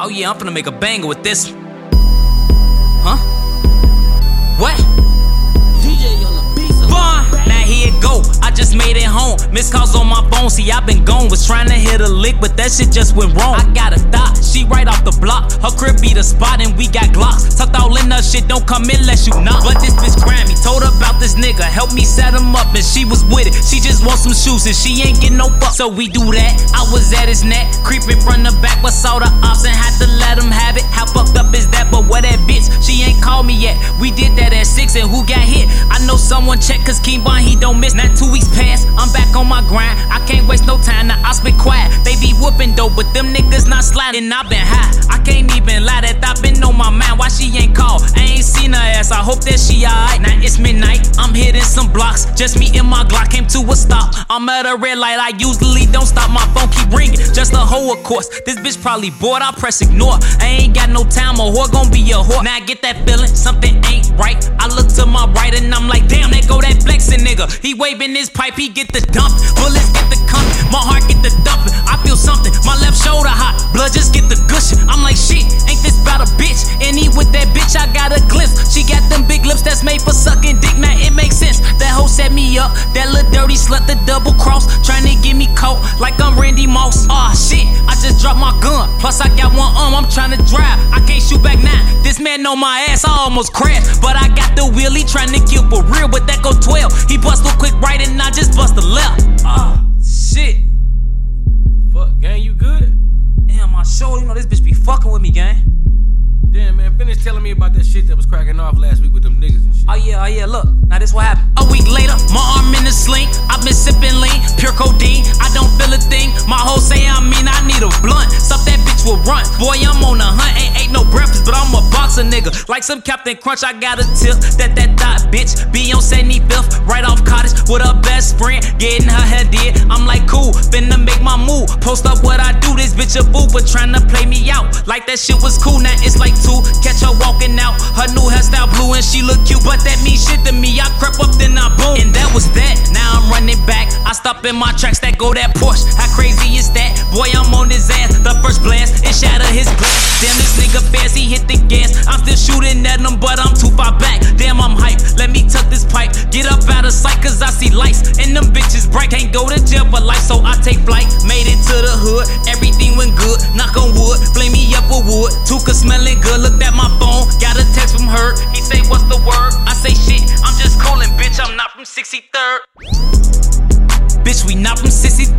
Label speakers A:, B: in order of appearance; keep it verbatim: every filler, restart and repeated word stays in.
A: Oh yeah, I'm finna make a banger with this. Huh? What?
B: D J on the beat.
A: Fun. Now here it go. I just made it home. Missed calls on my phone. See, I been gone. Was trying to hit a lick, but that shit just went wrong. I got a thought. She right off the block. Her crib be the spot, and we got Glocks. Tucked all in her shit. Don't come in unless you knock. But this bitch Grammy told her about this nigga. Help me set him up, and she was with it. She just want some shoes, and she ain't get no fuck. So we do that. I was at his neck, creeping from the back, but saw the ops and had to let him have it. How fucked up is that? But where that bitch? She ain't called me yet. We did that at six, and who got hit? I know someone check, cause Keembon, he don't miss. Not two weeks past, I'm back on my grind. I can't waste no time, now I spit quiet. They be whooping though, but them niggas not sliding. I been high, I can't even lie that I been on my mind. Why she ain't called? I ain't seen her ass, I hope that she alright. Now it's midnight, I'm hitting some blocks. Just me and my Glock came to a stop. I'm at a red light, I usually don't stop. My phone keep ringing, just a hoe of course. This bitch probably bored, I press ignore. I ain't got no time, a whore gon' be a whore. Now I get that feeling, something ain't right. I look to my right and I'm like, damn, there go that flexin' nigga. He waving his pipe, he get the dump. Bullets get the coming, my heart get the dumping. I feel something, my left shoulder hot. Blood just get the gushing. I'm like, shit, ain't this about a bitch? And he with that bitch, I got a glimpse. She got them big lips that's made for sucking dick. Now it makes sense. That hoe set me up, that little dirty slut, the double cross, trying to get me caught like I'm Randy Moss. Aw, oh, shit, I just dropped my gun. Plus I got one arm, I'm trying to drive. I can't shoot back now. This man on my ass, I almost crashed. But I got the wheelie, trying to kill for real, but that go twelve. He bust a quick right and I just bust a left. Ah, oh, shit.
B: Fuck, gang, you good?
A: Damn, my show, you know this bitch be fucking with me, gang.
B: Damn, man, finish telling me about that shit that was cracking off last week with them niggas and shit.
A: Oh yeah, oh yeah, look, now this what happened. A week later, my arm in a sling. I've been sipping lean, pure codeine. I don't feel a thing. My hoe say I mean I need a blunt. Stuff that bitch will run. Boy, I'm on a hunt, ain't ate no breakfast, but I'm a boxer nigga. Like some Captain Crunch, I got a tip. That that thought bitch be on seventy-fifth, right off Cottage with her best friend, getting her head did. I'm like cool, finna make my move. Post up what I do, this bitch a fool, but tryna play me out. Like that shit was cool, now it's like two. Catch her walking out, her new hairstyle blue and she look cute, but that mean shit to me. I crept up, then I boom, and that was that. Now I'm running back, I stop in my tracks, that go that Porsche. How crazy is that? Boy, I'm on his ass. The first blast, it shattered his glass. Damn, this nigga fast, he hit the gas. I'm still shooting at him, but I'm too far back. Damn, I'm hyped, let me tuck this pipe. Get up out of sight, cause I see lights, and them bitches bright. Can't go to jail for life, so I take flight. Made it to the hood, everything went good. Knock on wood, flame me up with wood. Tuka smelling good, looked at my phone, got a text from her. He say, what's the word? I say, shit, I'm just coolin', bitch, I'm not from sixty-third. Bitch, we not from sixty-third.